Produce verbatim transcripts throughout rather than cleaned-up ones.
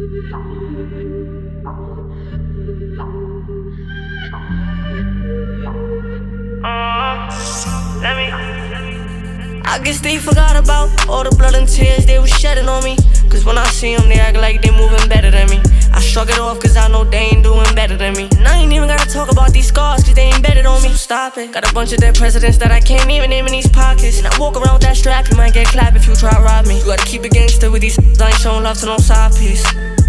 Let me. I guess they forgot about all the blood and tears they was shedding on me. Cause when I see them, they act like they moving better than me. I shrug it off cause I know they ain't doing better than me. And I ain't even gotta talk about these scars cause they ain't better on me. So stop it. Got a bunch of dead presidents that I can't even name in these pockets. And I walk around with that strap, you might get clapped if you try to rob me. You gotta keep it gangster with these I ain't showing love to no side piece.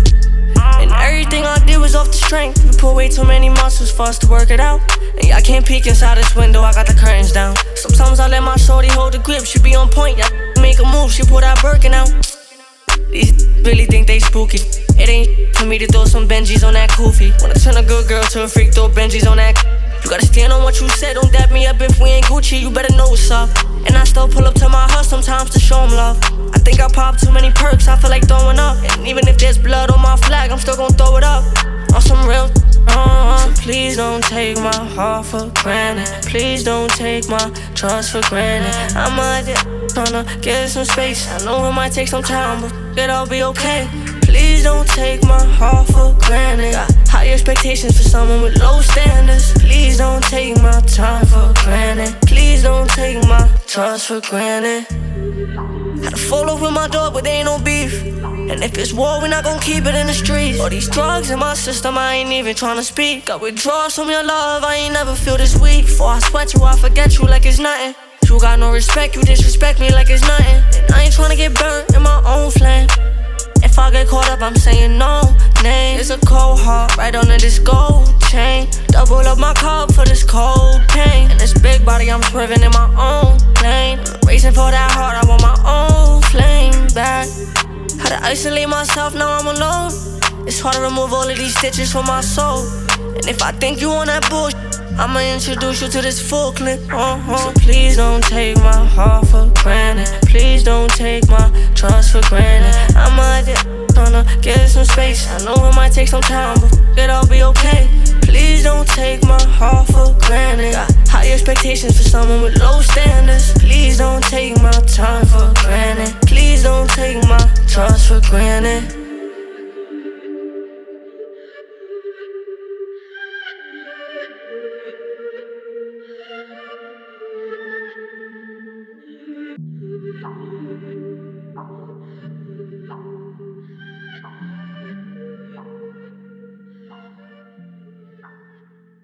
And everything I did was off the strength. We put way too many muscles for us to work it out. And yeah, I can't peek inside this window, I got the curtains down. Sometimes I let my shorty hold the grip, she be on point. Yeah, make a move, she pull that Birkin out. These really think they spooky. It ain't for me to throw some Benjis on that koofy. Wanna turn a good girl to a freak, throw Benjis on that. You gotta stand on what you said, don't dap me up if we ain't Gucci, you better know what's up. And I still pull up to my house sometimes to show 'em love. I think I pop too many perks, I feel like throwing up. And even if there's blood on my flag, I'm still gon' throw it up. On some real uh, so please don't take my heart for granted. Please don't take my trust for granted. I'm out there tryna get some space. I know it might take some time, but it'll be okay. Please don't take my heart for granted. Got high expectations for someone with low standards. Please don't take my time for granted. Please don't take my trust for granted. Had to fall off with my dog, but there ain't no beef. And if it's war, we not gon' keep it in the streets. All these drugs in my system, I ain't even tryna speak. Got withdrawals from your love, I ain't never feel this weak. Before I sweat you, I forget you like it's nothing. You got no respect, you disrespect me like it's nothing. And I ain't tryna get burnt in my own flame. If I get caught up, I'm saying no name. It's a cold heart right under this gold chain. Double up my cup for this cold pain. And this big body, I'm swerving in my own lane. Racing for that heart, I want my own flame back. Had to isolate myself, now I'm alone. It's hard to remove all of these stitches from my soul. And if I think you on that bullshit, I'ma introduce you to this full clip. Uh-huh. So please don't take my heart for granted. Please don't take my trust for granted. I'm out there tryna get some space. I know it might take some time, but it'll be okay. Please don't take my heart for granted. Got high expectations for someone with low standards. Please don't take my time for granted. Please don't take my trust for granted.